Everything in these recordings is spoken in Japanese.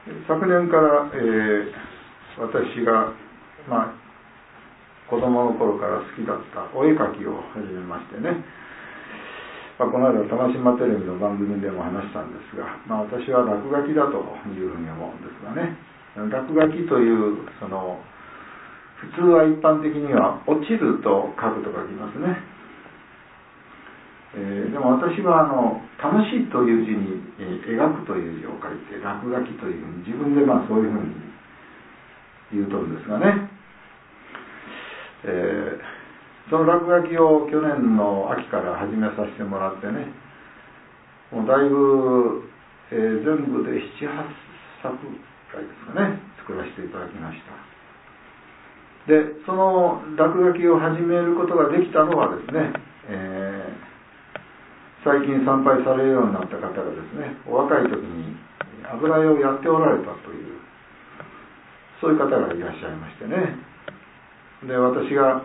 昨年から、私が、子供の頃から好きだったお絵描きを始めましてね、この間玉島テレビの番組でも話したんですが、私は落書きだというふうに思うんですがね、落書きという普通は一般的には落ちると書くと書きますね。でも私は楽しいという字に、描くという字を書いて落書きというふうに自分でそういうふうに言うとるんですがね、その落書きを去年の秋から始めさせてもらってね、もうだいぶ、全部で 7,8 作くらいですかね、作らせていただきました。で、その落書きを始めることができたのはですね、最近参拝されるようになった方がですね、お若い時に油絵をやっておられたという、そういう方がいらっしゃいましてね。で、私が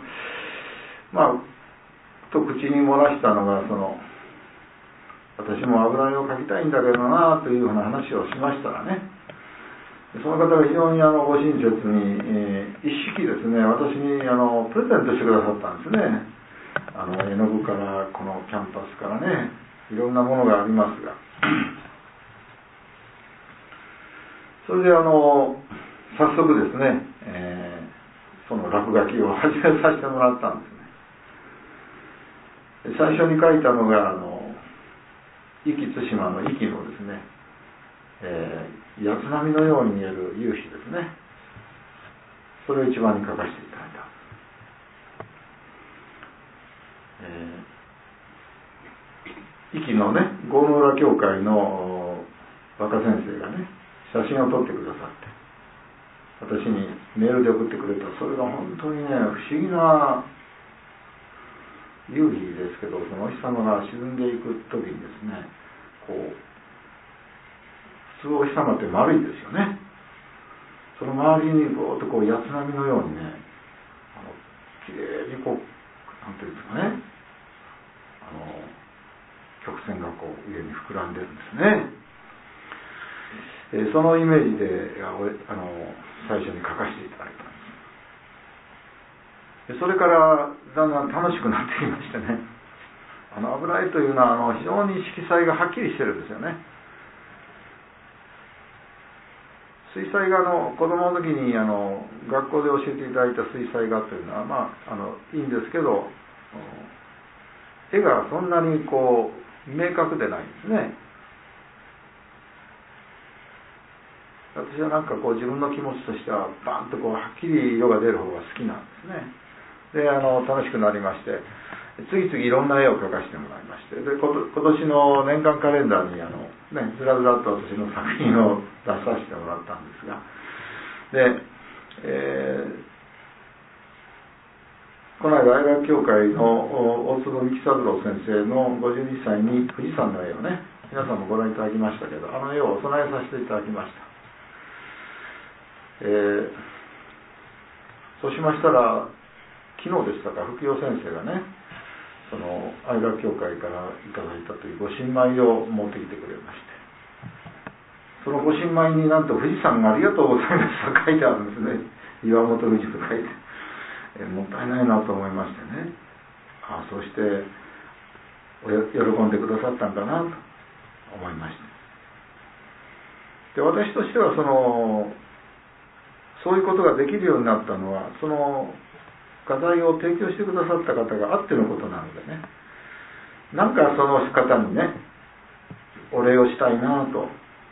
と口に漏らしたのが、私も油絵を描きたいんだけどなというような話をしましたらね、その方が非常にご親切に、一式ですね、私にプレゼントしてくださったんですね。絵の具からこのキャンパスからね、いろんなものがありますが、それで早速ですね、その落書きを始めさせてもらったんですね。最初に書いたのが壱岐・対馬の壱岐のですね、八津波のように見える夕日ですね。それを一番に書かせていただいた。壱岐のね、郷野浦教会の若先生がね、写真を撮ってくださって、私にメールで送ってくれた。それが本当にね、不思議な夕日ですけど、そのお日様が沈んでいく時にですね、普通お日様って丸いですよね。その周りにぼーっと八津波のようにね、きれいになんていうんですかね、曲線が上に膨らんでるんですね。そのイメージで最初に書かせていただいたんです。それからだんだん楽しくなってきましてね、油絵というのは非常に色彩がはっきりしてるんですよね。水彩画の子供の時に学校で教えていただいた水彩画というのはいいんですけど、絵がそんなに明確でないんですね。私は自分の気持ちとしてはバンとはっきり色が出る方が好きなんですね。で楽しくなりまして、次々いろんな絵を描かせてもらいまして、で今年の年間カレンダーにずらずらっと私の作品を出させてもらったんですが、で、この間愛楽教会の大坪幹三郎先生の52歳に富士山の絵をね、皆さんもご覧いただきましたけど、絵をお供えさせていただきました。そうしましたら、昨日でしたか、福代先生がね、その愛楽教会からいただいたというご神米を持ってきてくれまして、そのご神米になんと富士山がありがとうございますと書いてあるんですね。岩本富士と書いて、もったいないなと思いましてね、そうして喜んでくださったんだなと思いました。で、私としてはそういうことができるようになったのは、その画材を提供してくださった方があってのことなのでね、その方にね、お礼をしたいなと、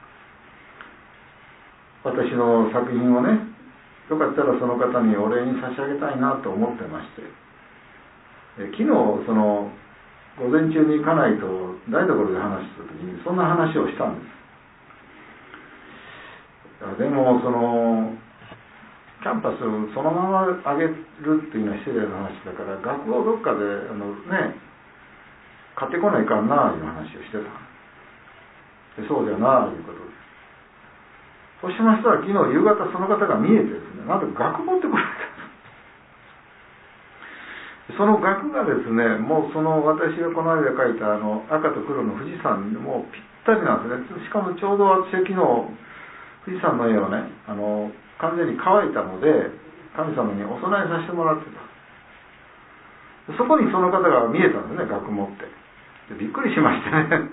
私の作品をね、よかったらその方にお礼に差し上げたいなと思ってまして、昨日午前中に家内と台所で話した時にそんな話をしたんです。でもキャンパスそのまま上げるっていうのは失礼な話だから、学校どっかで買ってこないかんないう話をしてた。で、そうじゃないうことです。そうしましたら昨日夕方その方が見えてですね、なんで額持ってこられたんです。その額がですね、もう私がこの間描いた赤と黒の富士山にもうぴったりなんですね。しかもちょうど私昨日富士山の絵をね完全に乾いたので神様にお供えさせてもらってた。そこにその方が見えたんですね、額持って。でびっくりしましてね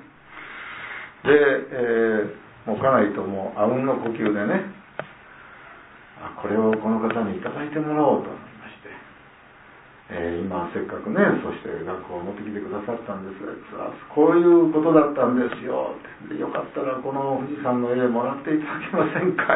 で、もう家内ともあうんの呼吸でね、これをこの方にいただいてもらおうと思いまして、今せっかくねそして額を持ってきてくださったんですが、こういうことだったんですよって。でよかったらこの富士山の絵もらっていただけませんかって。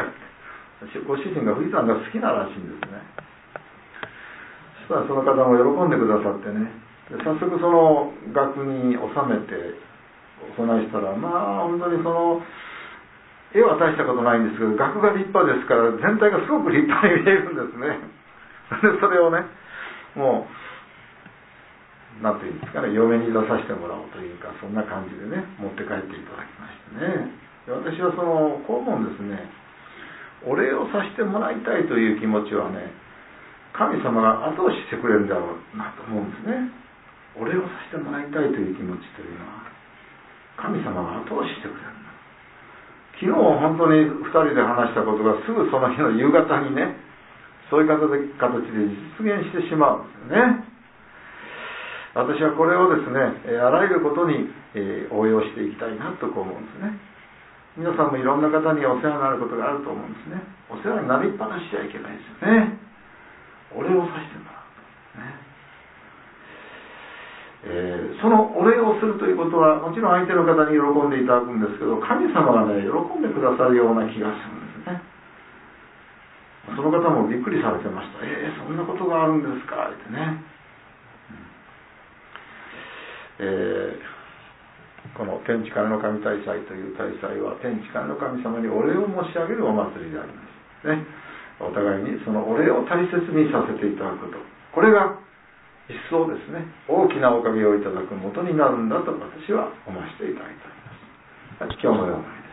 ご主人が富士山が好きならしいんですね。そしたらその方も喜んでくださってね、で早速その額に収めてお供えしたら、本当にその絵は大したことないんですけど、額が立派ですから全体がすごく立派に見えるんですね。でそれをね、もうなんていうんですかね、嫁に出させてもらおうというか、そんな感じでね持って帰っていただきましてね。で私はこう思うんですね。お礼をさせてもらいたいという気持ちはね、神様が後押ししてくれるんだろうなと思うんですね。お礼をさせてもらいたいという気持ちというのは神様が後押ししてくれるんだ。昨日本当に2人で話したことがすぐその日の夕方にね、そういう形で実現してしまうんですよね。私はこれをですね、あらゆることに応用していきたいなとこう思うんですね。皆さんもいろんな方にお世話になることがあると思うんですね。お世話になりっぱなしちゃいけないですよね。お礼をさせてもらう、そのお礼をするということはもちろん相手の方に喜んでいただくんですけど、神様がね喜んでくださるような気がするんですね。その方もびっくりされてました。そんなことがあるんですかってね。この天地金の神大祭という大祭は天地金の神様にお礼を申し上げるお祭りでありますね。お互いにそのお礼を大切にさせていただくこと、これが一層ですね大きなおかげをいただく元になるんだと私は思わせていただいております。今日のような